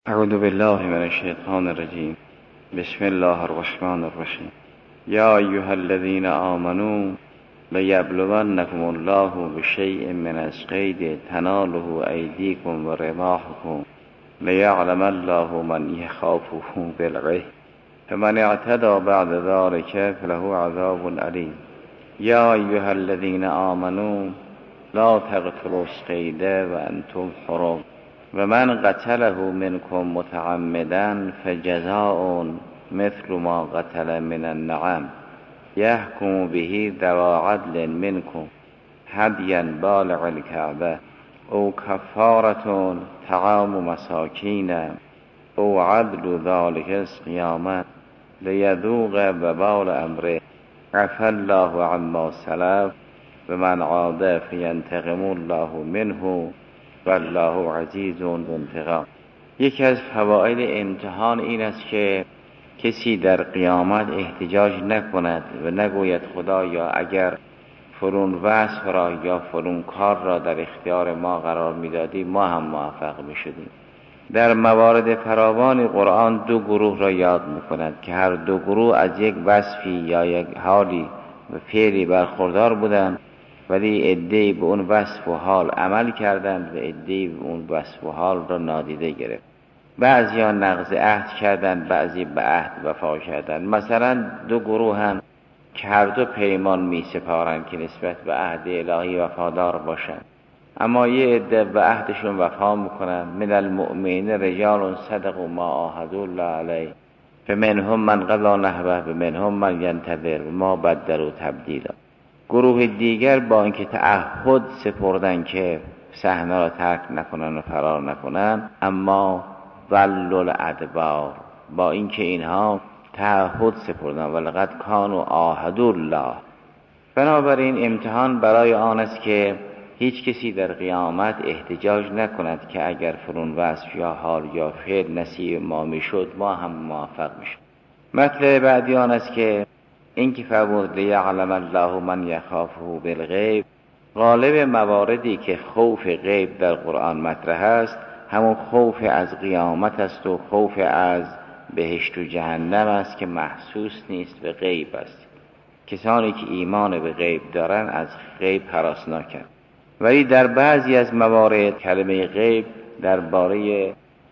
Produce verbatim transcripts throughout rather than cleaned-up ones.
اعوذ بالله من الشیطان الرجیم. بسم الله الرحمن الرحیم. یا ایها الذین آمنوا لیبلونکم الله بشیء من الصید تناله ایدیکم و رماحکم لیعلم الله من یخافه بالغیب فمن اعتدی بعد ذلک فله عذاب علیم. یا ایها الذین آمنوا لا تقتلوا الصید وانتم حرم و من قتله منکم متعمدا فجزاء مثل ما قتل من النعم یحکم به ذو عدل منکم هدیا بالغ الکعبه او کفارة طعام مساکین او عدل ذلك الصیام لیذوق وبال امره عفا الله عما سلف و من عاد فینتقم الله منه والله عزیز ذو انتقام. یکی از فواید امتحان این است که کسی در قیامت احتجاج نکند و نگوید خدایا اگر فلان وصف را یا فلان کار را در اختیار ما قرار میدادی ما هم موفق میشدیم. در موارد فراوان قرآن دو گروه را یاد میکند که هر دو گروه از یک وصفی یا یک حالی و فعلی برخوردار بودند، ولی عده‌ای به اون وصف و حال عمل کردند و عده‌ای به اون وصف و حال را نادیده گرفت. بعضیا نقض عهد کردند، بعضی به عهد وفا کردند. مثلا دو گروه هم که هر دو پیمان می سپارند که نسبت به عهد الهی وفادار باشند، اما یه عده به عهدشون وفا میکنند. من المؤمنین رجال صدقوا ما عاهدوا الله علیه فمنهم من قضی نحبه و منهم من ینتظر و ما بدلوا تبدیلا. گروه دیگر با اینکه تعهد سپردن که صحنه را ترک نکنن و فرار نکنن، اما ولوا الادبار، با اینکه اینها تعهد سپردن ولقد کانوا عاهدوا الله. بنابراین امتحان برای آن است که هیچ کسی در قیامت احتجاج نکند که اگر فلان وصف یا حال یا فعل نصیب ما میشد ما هم موفق میشد. مطلب بعدی آن است که این که فرمود لیعلم الله من یخافه بالغیب، غالب مواردی که خوف غیب در قرآن مطرح است همون خوف از قیامت است و خوف از بهشت و جهنم است که محسوس نیست و غیب است. کسانی که ایمان به غیب دارن از غیب هراسناکند، ولی در بعضی از موارد کلمه غیب درباره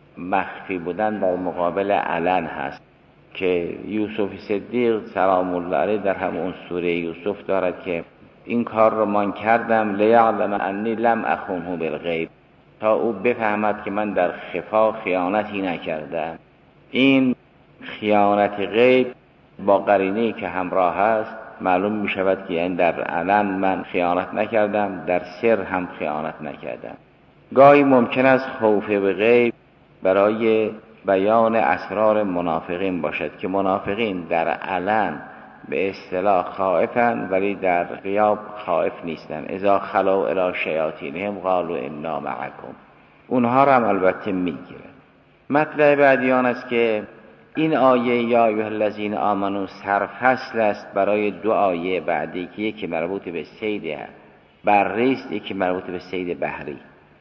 مخفی بودن در مقابل علن هست که یوسف صدیق سلام الله علیه در همون سوره یوسف دارد که این کار رو من کردم لیعلم انی لم اخونهو بالغیب، تا او بفهمد که من در خفا خیانتی نکردم. این خیانت غیب با قرینه‌ای که همراه است معلوم می شود که یعنی در علن من خیانت نکردم، در سر هم خیانت نکردم. گاهی ممکن است خوف به غیب برای بیان اسرار منافقین باشد که منافقین در علن به اصطلاح خائفن ولی در غیاب خائف نیستن. اذا خلوا الی شیاطینهم قالوا انا معکم، اونها را هم البته میگیرن. مطلب بعدی آن است که این آیه یا ایها الذین آمنوا سرفصل است برای دو آیه بعدی که یکی مربوط به صید بری است، یکی مربوط به صید بحری.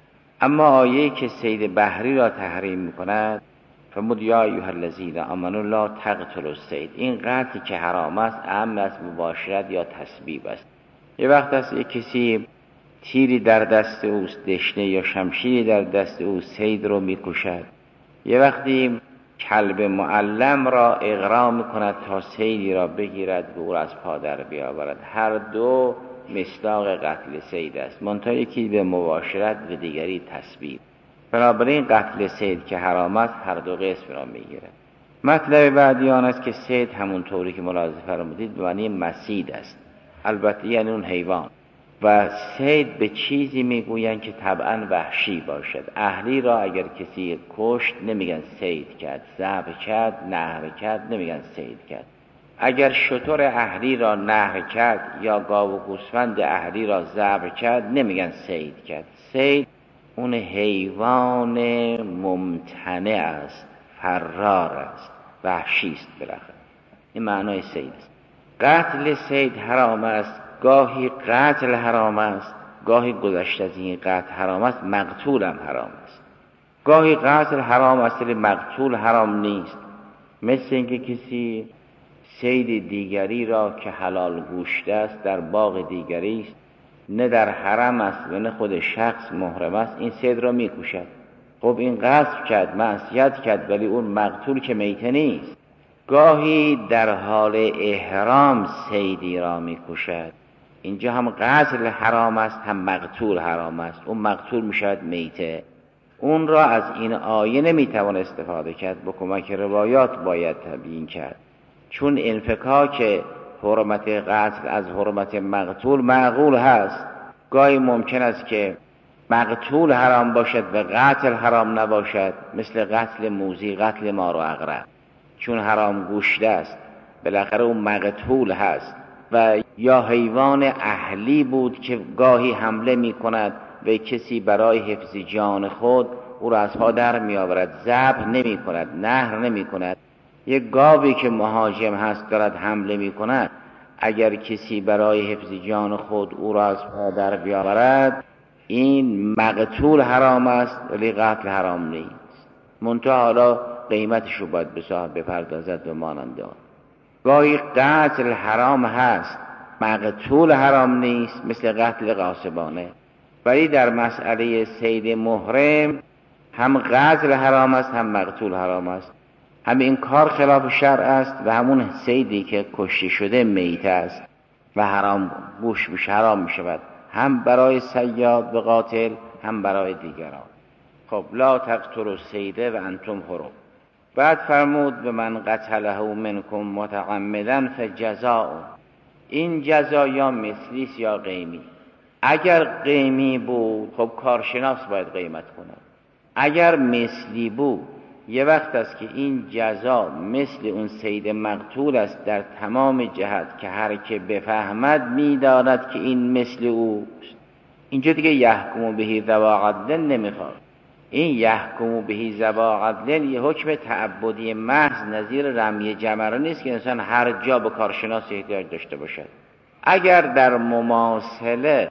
اما آیه‌ای که صید بحری را تحریم می‌کند فرمود یا ایها الذین آمنوا لا تقتلوا الصید. این قتلی که حرام است اهم از مباشرت یا تسبیب است. یه وقت است یک کسی تیری در دست اوست، دشنه یا شمشیری در دست او صید رو می‌کشد. یه وقتی کلب معلم را اغرا می‌کند تا صیدی را بگیرد و او را از پادر بیاورد. هر دو مصداق قتل صید است، منتها یکی به مباشرت و دیگری تسبیب. بنابراین قتل صید که حرام است هر دو قسم را میگیرد. مطلب بعدی آن است که صید همون طوری که ملاحظه فرمودید به معنی مسید است، البته یعنی اون حیوان، و صید به چیزی میگویند که طبعا وحشی باشد. اهلی را اگر کسی کشت نمیگن صید کرد، ذبح کرد، نحر کرد، نمیگن صید کرد. اگر شتر اهلی را نحر کرد یا گاو و گوسفند اهلی را ذبح کرد نمیگن صید کرد. صید اون حیوان ممتنع است، فرار است، وحشی است بالاخره. این معنای صید است. قتل صید حرام است، گاهی قتل حرام است، گاهی گذشته از این قتل حرام است، مقتول هم حرام است. گاهی قتل حرام است ولی مقتول حرام نیست. مثل اینکه کسی صید دیگری را که حلال گوشت است در باغ دیگری است، نه در حرم است و نه خود شخص محرم است، این صید را میکشد. خب این قصد کرد، معصیت کرد، ولی اون مقتول که میته نیست. گاهی در حال احرام صیدی را میکشد، اینجا هم قتل حرام است هم مقتول حرام است، اون مقتول میشود میته. اون را از این آیه نمیتوان استفاده کرد، با کمک روایات باید تبیین کرد، چون انفکاک حرمت قتل از حرمت مقتول معقول هست. گاهی ممکن است که مقتول حرام باشد و قتل حرام نباشد، مثل قتل موذی، قتل مار و عقرب، چون حرام گوشت است بالاخره اون مقتول هست. و یا حیوان اهلی بود که گاهی حمله می کند و کسی برای حفظ جان خود او را از پا در می آورد، ذبح نمی کند، نحر نمی کند. یک گاوی که مهاجم هست دارد حمله می کند، اگر کسی برای حفظ جان خود او را از پا در بیاورد، این مقتول حرام است ولی قتل حرام نیست. منتها حالا قیمتش رو باید به صاحب بپردازد و مانند آن. گاهی قتل حرام هست مقتول حرام نیست، مثل قتل غاصبانه. ولی در مسئله صید محرم هم قتل حرام است هم مقتول حرام است. هم این کار خلاف شرع است و همون صیدی که کشته شده میت است و حرام گوش میشه، حرام میشود، هم برای صیاد و قاتل هم برای دیگران. خب لا تقتلوا الصید و انتم حرم. بعد فرمود به من قتله منکم متعمدا فجزاء. این جزا یا مثلی یا قیمی. اگر قیمی بود خب کارشناس باید قیمت کنه. اگر مثلی بود یه وقت است که این جزا مثل اون صید مقتول است در تمام جهت که هر که بفهمد می‌داند که این مثل اوست. اینجا دیگه یحکم بهی ذوی عدل نمیخواد. این یحکم بهی ذوی عدل یه حکم تعبدی محض نظیر رمی جمره نیست که انسان هر جا به کارشناس احتیاج داشته باشد. اگر در مماثله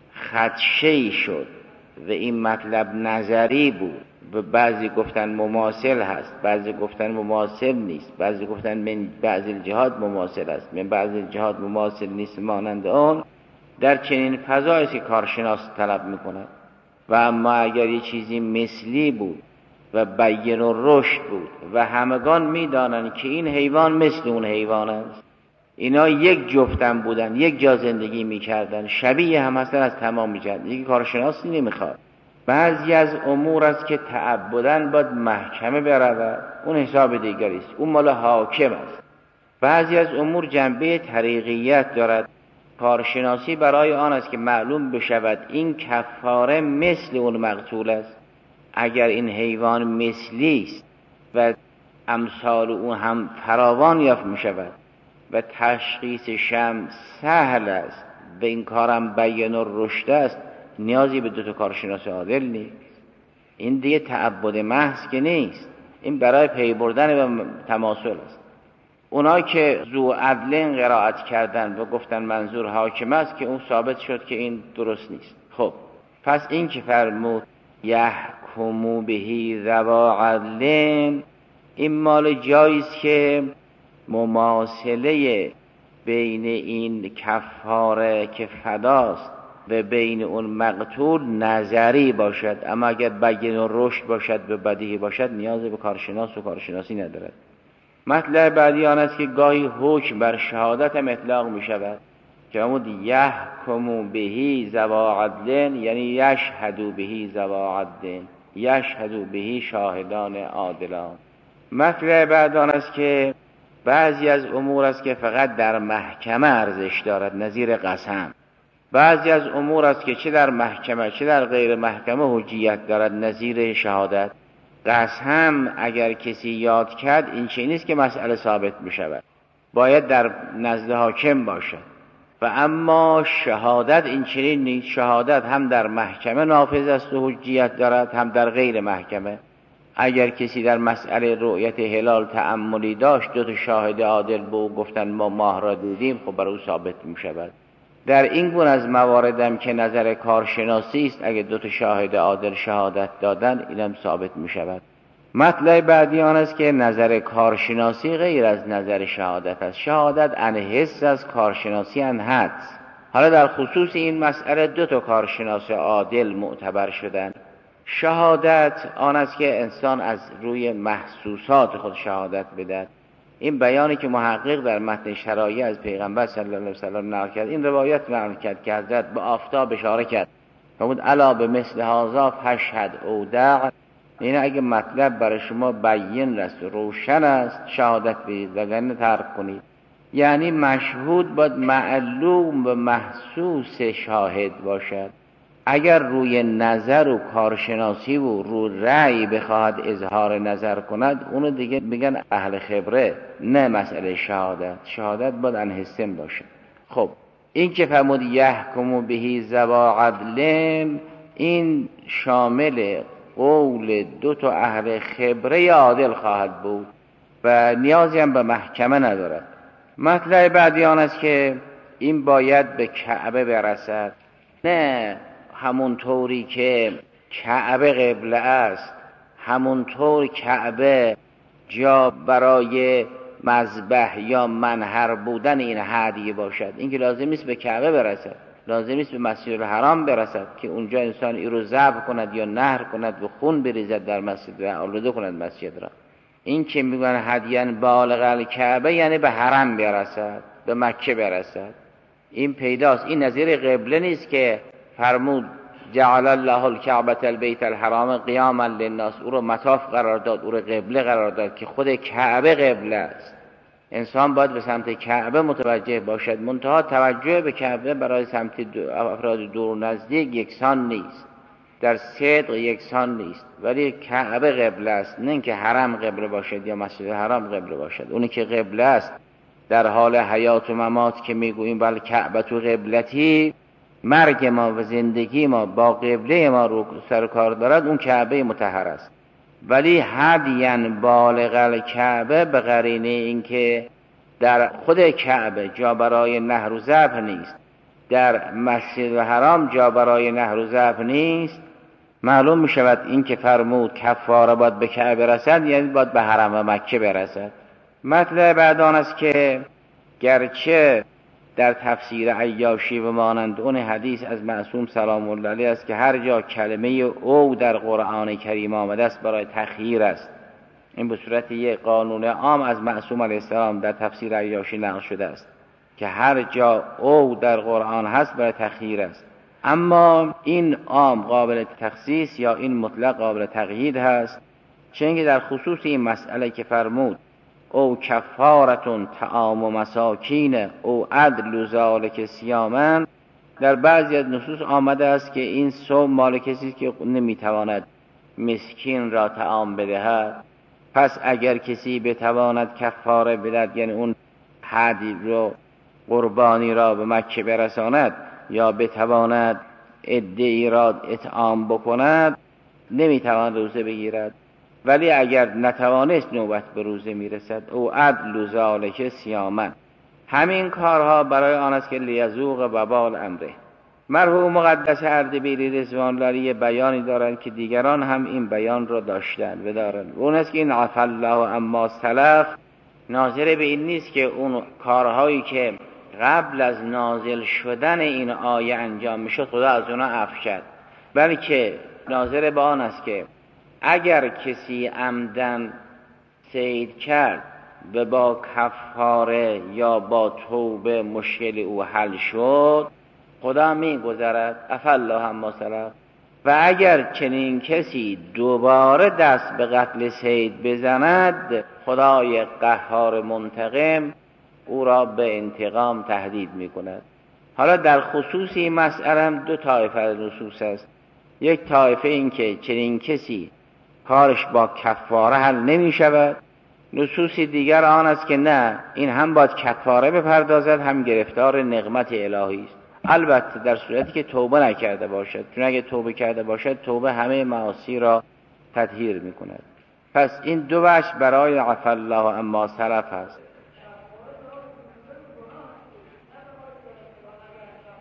خدشه‌ای شد و این مطلب نظری بود و بعضی گفتن مماثل هست، بعضی گفتن مماثل نیست، بعضی گفتن من بعضی الجهات مماثل است، من بعضی الجهات مماثل نیست، مانند آن در چنین فضایی که کارشناس طلب میکنه. و اما اگر یه چیزی مثلی بود و بین و رشد بود و همگان میدانند که این حیوان مثل اون حیوان است، اینا یک جفتن بودن، یک جا زندگی میکردن، شبیه هم هستن از تمام جهت، دیگه کارشناسی نمیخواد. بعضی از امور است که تعبدن باید محکمه برود، اون حساب دیگری است، اون مال حاکم است. بعضی از امور جنبه طریقیت دارد، کارشناسی برای آن است که معلوم بشود این کفاره مثل اون مقتول است. اگر این حیوان مثلی است و امثال اون هم فراوان یافت می شود و تشخیص شم سهل است و این کارم بیان و رشد است، نیازی به دو تا کارشناس عادل نیست. این دیگه تعبد محض که نیست، این برای پی بردن و تماثل است. اونا که ذو عدلین قرائت کردن و گفتن منظور حاکم است که اون ثابت شد که این درست نیست. خب پس این که فرمود یحکموا بهی ذوی عدلین، این مال جاییست که مماثله بین این کفاره که فداست و بین اون مقتول نظری باشد، اما اگر بیان و رشد باشد و بدیهی باشد نیاز به کارشناس و کارشناسی ندارد. مطلب بعدی آن است که گاهی حکم بر شهادت هم اطلاق می شود که فرمود یحکموا بهی ذوی عدلین، یعنی یشهدوا بهی ذوی عدلین، یشهدوا بهی شاهدان عادلان. مطلب بعد آن است که بعضی از امور است که فقط در محکمه ارزش دارد، نظیر قسم. بعضی از امور است که چه در محکمه چه در غیر محکمه حجیت دارد، نظیر شهادت. قسم اگر کسی یاد کرد این چه نیست که مسئله ثابت می شود، باید در نزد حاکم باشد. و اما شهادت این چنین نیست، شهادت هم در محکمه نافذ است و حجیت دارد هم در غیر محکمه. اگر کسی در مسئله رؤیت هلال تأملی داشت، دو تا شاهد عادل به او گفتن ما ماه را دیدیم، خب برای او ثابت می شود. در این گونه از مواردم که نظر کارشناسی است، اگه دو تا شاهد عادل شهادت دادن اینم ثابت می شود. مطلب بعدی آن است که نظر کارشناسی غیر از نظر شهادت است. شهادت عن حس است، کارشناسی عن حدس. حالا در خصوص این مسئله دو تا کارشناس عادل معتبر شدند. شهادت آن است که انسان از روی محسوسات خود شهادت بدهد. این بیانی که محقق در متن شرایع از پیغمبر صلی الله علیه و سلم نقل کرد، این روایت نقل کرد که حضرت به آفتاب اشاره کرد فرمود الا به مثل هذا فشهد اودع. این اگه مطلب برای شما بیان است، روشن است، شهادت بدید وگرنه ترک کنید. یعنی مشهود باید معلوم و محسوس شاهد باشد. اگر روی نظر و کارشناسی و رو رأی بخواهد اظهار نظر کند، اونو دیگه میگن اهل خبره، نه مسئله شهادت. شهادت باید عن حسن باشه. خب این که فرمود یحکم بهی ذوا عدل، این شامل قول دو تا اهل خبره عادل خواهد بود و نیازی هم به محکمه ندارد. مطلب بعدی آن است که این باید به کعبه برسد، نه همونطوری که کعبه قبله است، همونطور کعبه جا برای مذبح یا منحر بودن این هدیه باشد. این که لازم نیست به کعبه برسد، لازم نیست به مسجد الحرام برسد که اونجا انسان این رو ذبح کند یا نحر کند و خون بریزد در مسجد و آلوده کند مسجد را. این که میگن هدیه بالغ الکعبه یعنی به حرم برسد، به مکه برسد. این پیداست. این نظیر قبله نیست که فرمود جعل الله الکعبة البیت الحرام قیاما للناس، او رو مطاف قرار داد، او رو قبله قرار داد که خود کعبه قبله است. انسان باید به سمت کعبه متوجه باشد. منتها توجه به کعبه برای سمت افراد دور و نزدیک یکسان نیست، در صدق یکسان نیست، ولی کعبه قبله است، نه اینکه حرم قبله باشد یا مسجد حرام قبله باشد. اونی که قبله است در حال حیات و ممات که میگوییم بل کعبه تو قبلتی، مرگ ما و زندگی ما با قبله ما رو سر کار دارد، اون کعبه مطهر است. ولی هدیان بالغ الکعبه به قرینه اینکه در خود کعبه جا برای نحر و ذبح نیست، در مسجد حرام جا برای نحر و ذبح نیست، معلوم می شود این که فرمود کفاره باید به کعبه رسد یعنی باید به حرم و مکه برسد. مطلب بعد آن است که گرچه در تفسیر عیاشی و مانند اون حدیث از معصوم سلام الله علیه است که هر جا کلمه او در قرآن کریم آمده است برای تخییر است. این به صورت یک قانون عام از معصوم علیه السلام در تفسیر عیاشی نقل شده است که هر جا او در قرآن هست برای تخییر است. اما این عام قابل تخصیص یا این مطلق قابل تقیید هست، چون که در خصوص این مسئله که فرمود او کفارتون طعام و مساکین او عدل ذالک صیاما، در بعضی از نصوص آمده است که این صوم مال کسی که نمیتواند مسکین را طعام بدهد، پس اگر کسی بتواند کفاره بدهد، یعنی اون هدی رو قربانی را به مکه برساند یا بتواند عده‌ای را اطعام بکند، نمیتواند روزه بگیرد. ولی اگر نتوانست نوبت به روزه میرسد او عدل ذالک صیاما. همین کارها برای آن است که لیذوق وبال امره. مرحوم مقدس اردبیلی رضوان الله علیه بیانی دارند که دیگران هم این بیان را داشتند و دارند. اون است که این عفا الله اما سلف ناظر به این نیست که اون کارهایی که قبل از نازل شدن این آیه انجام میشد خدا از اونا عفو کرد، بلکه ناظر به آن است که اگر کسی عمدن صید کرد و با کفاره یا با توبه مشکل او حل شد، خدا می گذرد عفا الله اما سلف. و اگر چنین کسی دوباره دست به قتل صید بزند، خدای قهار منتقم او را به انتقام تهدید می کند. حالا در خصوص این مسئله هم دو طایفه نصوص است. یک طایفه این که چنین کسی کارش با کفاره حل نمی شود. نصوص دیگر آن است که نه، این هم باید کفاره بپردازد هم گرفتار نقمت الهی است، البته در صورتی که توبه نکرده باشد، چون اگه توبه کرده باشد توبه همه معاصی را تطهیر می کند. پس این دو وجه برای عفا الله اما سلف است.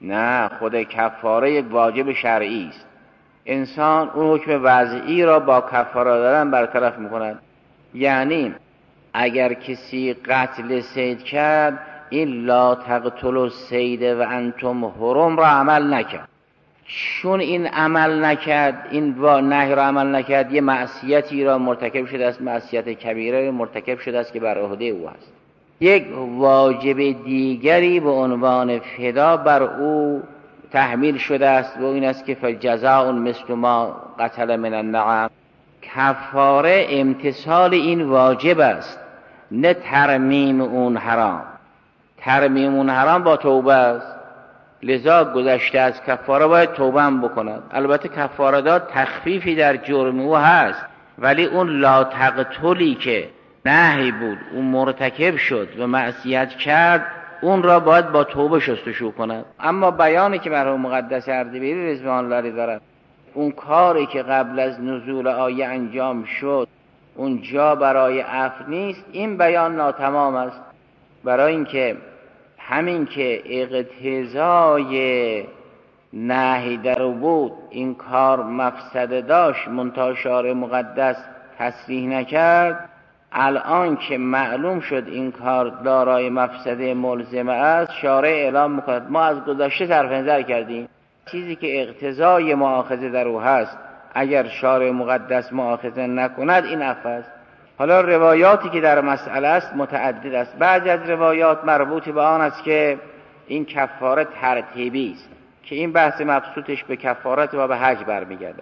نه، خود کفاره یک واجب شرعی است. انسان اون حکم وضعی را با کفاره دادن برطرف میکند. یعنی اگر کسی قتل صید کرد، این لا تقتلوا الصید و انتم حرم را عمل نکرد. چون این عمل نکرد، این نهی را عمل نکرد، یه معصیتی را مرتکب شده است، معصیت کبیره مرتکب شده است که بر عهده او است. یک واجب دیگری به عنوان فدا بر او تحمیل شده است و این است که فجزاء مثل ما قتل من النعم. کفاره امتثال این واجب است، نه ترمیم اون حرام. ترمیم اون حرام با توبه است، لذا گذشته از کفاره باید توبه هم بکند. البته کفاره داد تخفیفی در جرم او هست، ولی اون لا تقتلی که نهی بود اون مرتکب شد و معصیت کرد، اون را باید با توبه شستشو کند. اما بیانی که مرحوم مقدس اردبیلی رضوان الله دارد، اون کاری که قبل از نزول آیه انجام شد اونجا برای عفو نیست، این بیان ناتمام است. برای اینکه همین که اقتضای نهی در بود این کار مفسده داشت، منتها شارع مقدس تصریح نکرد، الان که معلوم شد این کار دارای مفسده ملزمه است، شارع اعلام میکند ما از گذشته صرف نظر کردیم، چیزی که اقتضای مؤاخذه در او هست اگر شارع مقدس مؤاخذه نکند این عفو است. حالا روایاتی که در مسئله است متعدد است. بعضی از روایات مربوط به آن است که این کفاره ترتیبی است، که این بحث مبسوطش به کفارت و به حج برمیگرده.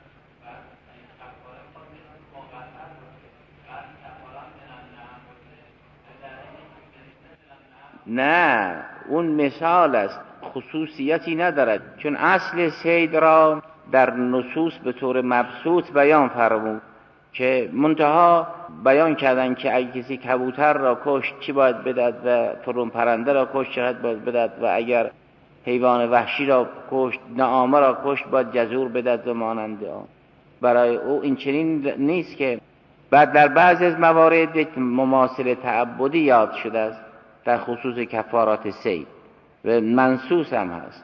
نه، اون مثال است، خصوصیتی ندارد، چون اصل صید را در نصوص به طور مبسوط بیان فرمود که منتها بیان کردن که اگه کسی کبوتر را کشت چی باید بدهد و فرون پرنده را کشت چقدر باید بدهد و اگر حیوان وحشی را کشت، نعامه را کشت باید جزور بدهد و مانند آن. برای او این چنین نیست که بعد در بعضی از موارد یک مماثل تعبدی یاد شده است در خصوص کفارات صید و منصوص هم هست.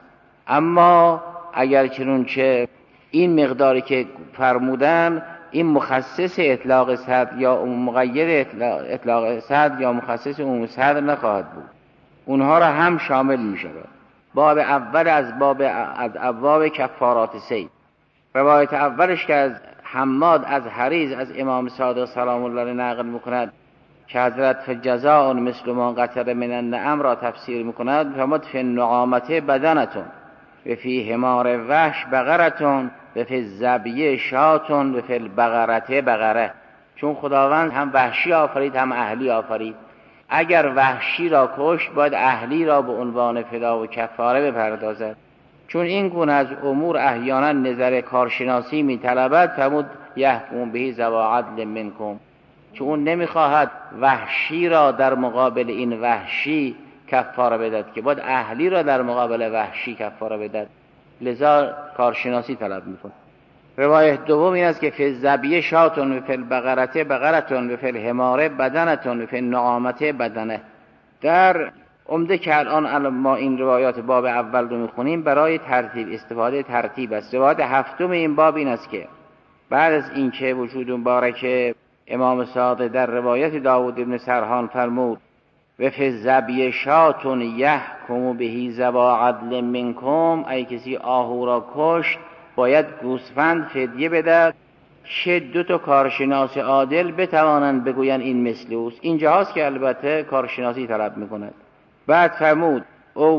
اما اگر چنونچه این مقداری که فرمودن این مخصص اطلاق صد یا مقید اطلاق صد یا مخصص عموم صد نخواهد بود، اونها را هم شامل می شود. باب اول از باب از ابواب کفارات صید، روایت اولش که از حماد از حریز از امام صادق سلام الله نقل میکند که حضرت فجزاء مثل ما قتل من النعم را تفسیر میکند، فرمود فی النعامت بدنتون و فی حمار وحش بقرتون و فی الزبیه شاتون و فی البقرته بقره. چون خداوند هم وحشی آفرید هم اهلی آفرید، اگر وحشی را کشت باید اهلی را به عنوان فدا و کفاره بپردازد. چون این گونه از امور احیانا نظر کارشناسی میطلبد، فرمود یحکم به ذوی عدل منکم، چون اون نمیخواهد وحشی را در مقابل این وحشی کفاره بدهد که باید اهلی را در مقابل وحشی کفاره بدهد، لذا کارشناسی طلب میکنه. روایت دوم این است که فی الزبیه شاتون و فی البقرته بقرتون و فی الحماره بدنتون و فی النعامته بدنه. در عمده که الان ما این روایات باب اول رو میخونیم برای ترتیب استفاده ترتیب است. روایت هفتم این باب این است که بعد از این که وجود مبارک امام صادق در روایت داود ابن سرحان فرمود و فی الزبیه شاتون یحکم به ذوی عدل منکم، ای کسی آهو را کشت باید گوسفند فدیه بدهد چه دو تا کارشناس عادل بتوانند بگویند این مثل اوست. اینجا هست که البته کارشناسی طلب میکند. بعد فرمود او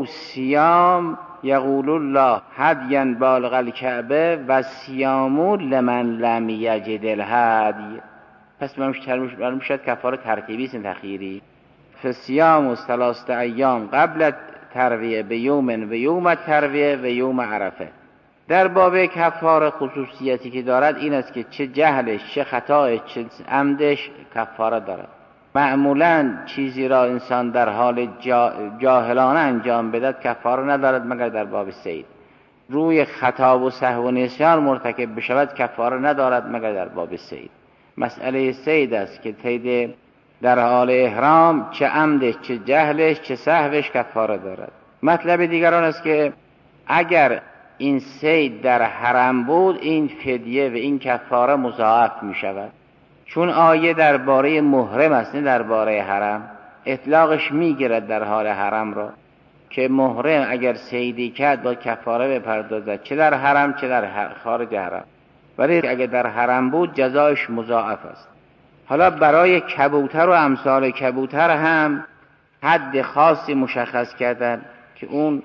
سیام یقول الله هدیا بالغ الکعبه و سیامو لمن لم یجد الهدی. پس معلوم شد کفاره ترتیبی است تخییری. فسیام و ثلاثه ایام قبل ترویه به یوم و یوم ترویه و یوم عرفه. در باب کفاره خصوصیتی که دارد این است که چه جهلش چه خطایش چه عمدش کفاره دارد. معمولا چیزی را انسان در حال جا جاهلانه انجام بدهد کفاره ندارد مگر در باب صید. روی خطا و سهو و نسیان مرتکب بشود کفاره ندارد مگر در باب صید. مسئله صید است که صید در حال احرام چه عمدش چه جهلش چه سهوش کفاره دارد. مطلب دیگران است که اگر این صید در حرم بود این فدیه و این کفاره مضاعف می شود، چون آیه درباره محرم است نه درباره حرم. اطلاقش می گیرد در حال حرم را که محرم اگر صیدی کرد با کفاره بپردازد، چه در حرم چه در خارج حرم، ولی اگر در حرم بود جزایش مضاعف است. حالا برای کبوتر و امثال کبوتر هم حد خاصی مشخص کردن که اون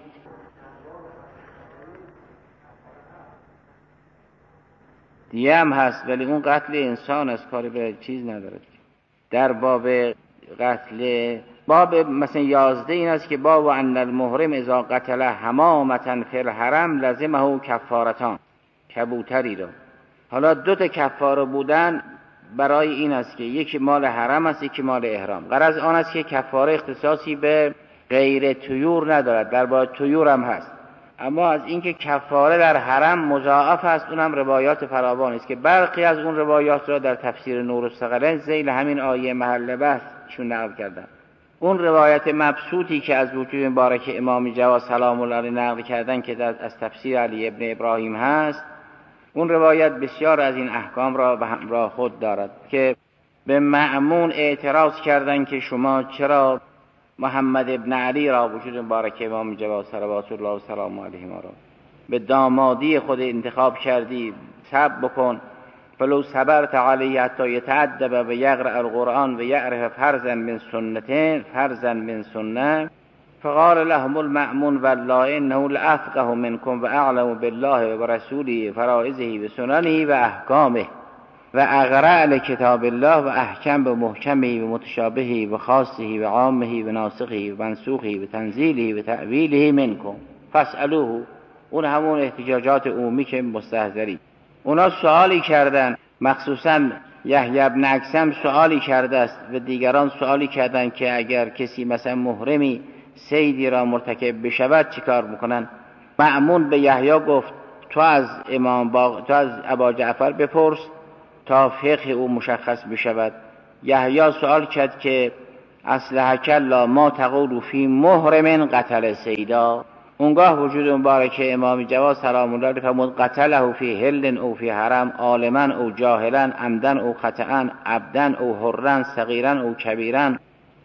دیگه هم هست، ولی اون قتل انسان است، کاری به چیز ندارد. در باب قتل باب مثلا یازده این است که باب ان المحرم اذا قتل حمامة فی الحرم لزمه کفارتان، کبوتری را. حالا دو تا کفاره بودن برای این است که یکی مال حرم است یکی مال احرام. غرض آن است که کفاره اختصاصی به غیر طیور ندارد، در باب طیور هم هست، اما از اینکه کفاره در حرم مضاعف است اونم روایات فراوان است که برخی از اون روایات را در تفسیر نور الثقلین ذیل همین آیه محل بحث چون نقل کردن. اون روایت مبسوطی که از وجود مبارک امام جواد سلام الله علیه نقل کردن که در از تفسیر علی ابن ابراهیم هست، اون روایت بسیار از این احکام را به همراه خود دارد که به مأمون اعتراض کردند که شما چرا محمد ابن علی را وجود مبارک امام جواد صلوات الله و سلام علیه ما را به دامادی خود انتخاب کردی؟ صبر بکن، فلو صبرت علیه حتی یتأدب و یقرأ القرآن و یعرف فرضا من سنتین فرضا من سنه. فقال لهم المأمون والله انه لافقه منكم و اعلم بالله و رسوله فرائضه و سننه و احکامه و اقرأ لکتاب الله و احکم به محکمه و متشابهه و خاصه و عامه و ناسخه و منسوخه و تنزیله و تأویله منکم فاسألوه. اون همون احتجاجات عمومی که مستحضری. اونا سوالی کردن، مخصوصا یحیی بن اکثم سوالی کرده است و دیگران سوالی کردن که اگر کسی مثلا محرمی صیدی را مرتکب بشود چیکار میکنن؟ مأمون به یحیی گفت تو از امام باق... تو از ابا جعفر بپرس تا فقه او مشخص بشود. یحیی سوال کرد که اصلحک الله ما تقول فی محرم قتل صیدا. اونگاه وجود مبارک امام جواد سلام الله علیه فرمود قتله فی حل او فی حرم عالما او جاهلا عمدا او خطأ عبدا او حرا صغیرا او کبیرا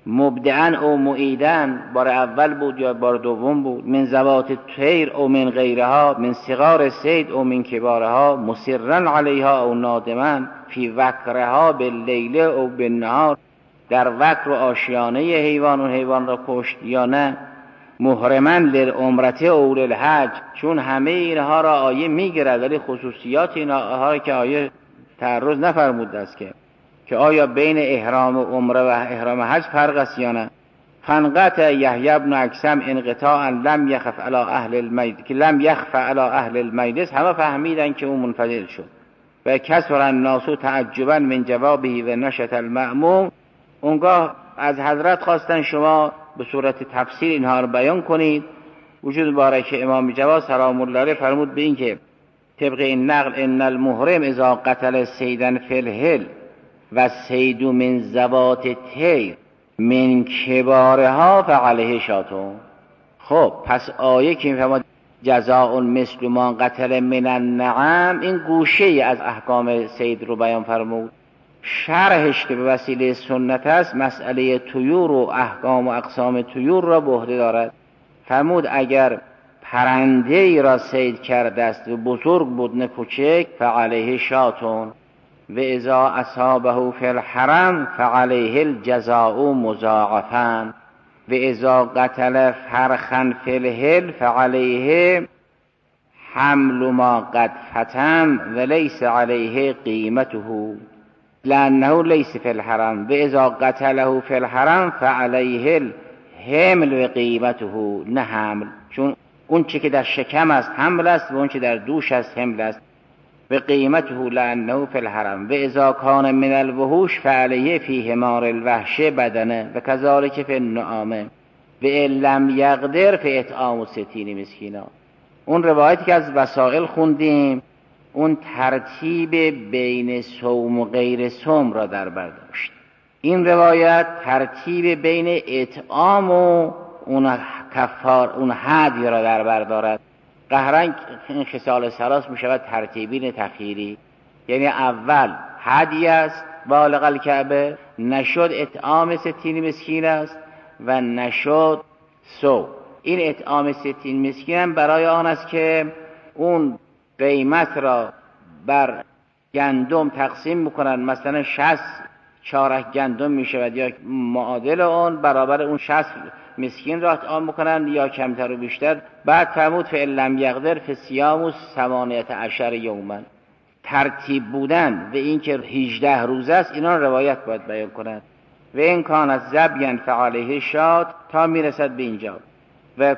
مبدعا او معیدا. بار اول بود یا بار دوم بود؟ من ذوات الطیر او من غیرها، من صغار صید او من کبارها، مصرا علیها او نادما، فی وکرها باللیل او بالنهار، در وکر و آشیانه حیوان و حیوان را کشت یا نه، محرما للعمرته او للحج. چون همه اینها را آیه میگیرد ولی خصوصیات اینها را که آیه تعرض نفرموده است که که آیا بین احرام عمره و احرام حج فرق است یا نه. فانقطع یحیی بن اکثم انقطاعا لم یخف علی اهل المجلس که لم یخف علی اهل المجلس، همه فهمیدن که اون منفصل شد و کسر الناس تعجبا من جوابه و نشط المأموم. اونگاه از حضرت خواستن شما به صورت تفسیر اینها رو بیان کنید. وجود مبارک امام جواد سلام الله علیه فرمود به این که طبق این نقل ان المحرم اذا قتل صیدا فی الحل و صید من ذوات الطیر من کبارها فعلیه شاتون. خب پس آیه که میفرماد جزاء مثل ما قتل من النعم، این گوشه ای از احکام صید رو بیان فرمود. شرحش که به وسیله سنت است مسئله طیور و احکام و اقسام طیور را به عهده دارد. فرمود اگر پرنده ای را صید کرده است و بزرگ بود نه کوچک فعلیه شاتون و اذا اصابه فی الحرم فعلیه الجزاء مضاعفا و اذا قتل فرخا فی الحل فعلیه حمل ما قد فتم و لیس علیه قیمته لانه لیس فی الحرم و اذا قتله فی الحرم فعلیه الحمل و قیمته، نه حمل، چون اون چی که در شکم است حمل است و اون چی در دوش است حمل است. و قیمته لانه فی الحرم و اذا کان من الوحوش فعلیه فی حمار الوحش بدنه و کذالک فی النعامه و ان لم یقدر فی اطعام ستین مسکینا. اون روایتی که از وسائل خوندیم اون ترتیب بین صوم و غیر صوم را در بر داشت. این روایت ترتیب بین اطعام و اون کفار اون هدی را در بر دارد. قهرن این خصال ثلاث می شود ترتیبین تخییری، یعنی اول هدی است بالغ الکعبه، نشد اطعام ستین مسکین است و نشد سو. این اطعام ستین مسکین هم برای آن است که اون قیمت را بر گندم تقسیم میکنن، مثلا شصت چارک گندم میشود یا معادل اون برابر اون شصت مسکین را اطعام میکنن یا کمتر و بیشتر. بعد فرمود فإن لم یقدر فصیام ثمانیة عشر یوما. ترتیب بودن و این که هجده روز است اینا روایت باید بیان کند. و این کان از ذبیًا فعلیه شاد تا میرسد به اینجا. و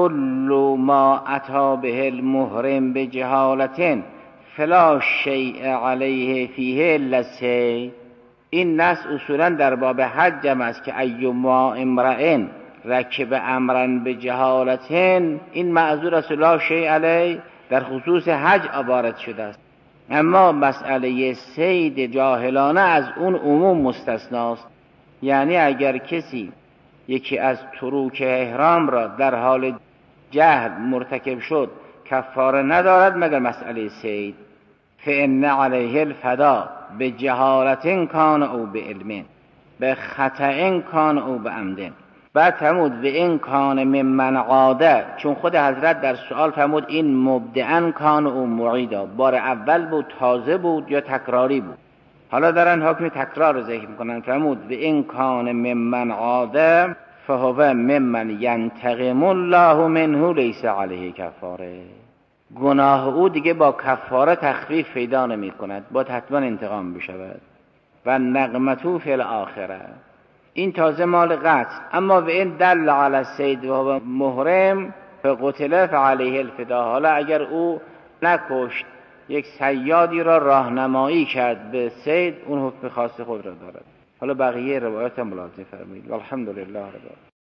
کل ما اتی به المحرم به جهالتن فلا شیء علیه فیه الا الصید. این نص اصولا در باب حج هم است که ایما امرئ رکب امرا به جهالتن، این معذور است لا شیء علیه، در خصوص حج وارد شده است. اما مسئله صید جاهلانه از اون عموم مستثناست. یعنی اگر کسی یکی از تروک احرام را در حال جهل مرتکب شد کفاره ندارد مگر مسئله صید. فإن علیه الفدا به جهالت کان او به علم به خطأ کان او به عمد. بعد فرمود و این کان ممن عاده، چون خود حضرت در سوال فرمود این مبدعا کان او معیدا، بار اول بود، تازه بود یا تکراری بود. حالا دارن حکم تکرار رو ذکر میکنن. فرمود و این کان ممن عاده فهو ممن ینتقم الله منه لیس علیه کفاره. گناه او دیگه با کفاره تخفیف پیدا نمی کند، با حتما انتقام بشود. و نقمتو فی الاخره، این تازه مال قتل. اما به این دل علی الصید و محرم فقتل فعلیه الفدا. حالا اگر او نکشت، یک صیادی را راهنمایی کرد به صید، اون حکم خاص خود را دارد. حالا بقیه روایات ملاحظه فرمایید. والحمدلله رب العالمین.